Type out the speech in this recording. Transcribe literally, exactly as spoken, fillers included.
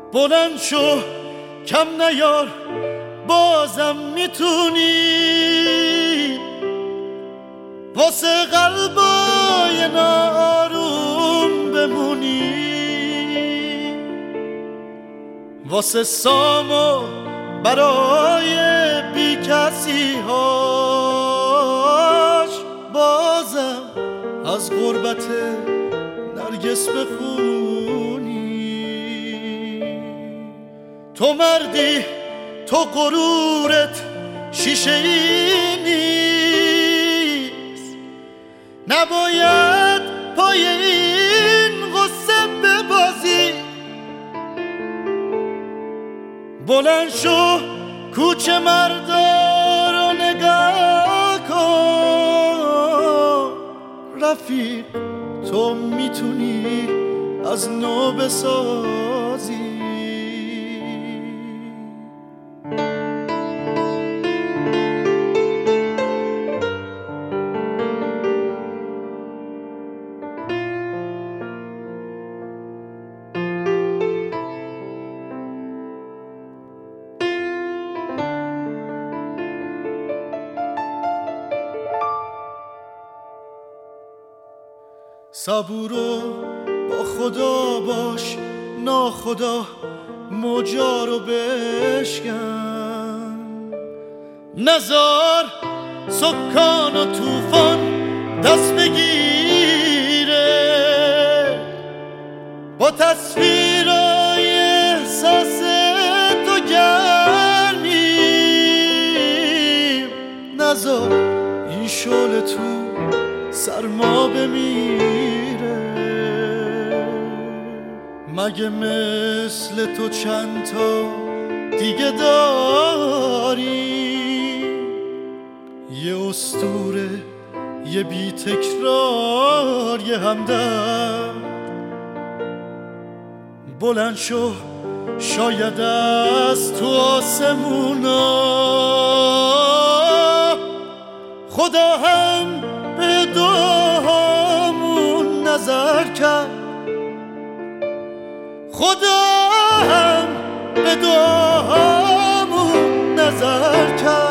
بلند شو کم نیار بازم میتونی واسه قلبای ناآروم بمونی واسه سامو برای بی کسی هاش بازم از غربت نرگس بخونی تو مردی تو غرورت شیشه ای نیست نباید پای این غصه ببازی بلند شو کوچه مردا رو نگاه کن رفیق تو میتونی از نو بسازی صبورو با خدا باش ناخدا موجا رو بشکن نزار سکان و طوفان دست بگیره با تصویرای احساس تو گرمیم نزار این شعله تو سرما بمیره مگه مثل تو چند تا دیگه داری یه اسطوره یه بی تکرار یه همدم بلند شو شاید از تو آسمونا خدا هم به دعامون نظر کرد خدا هم به دعامون نظر کرد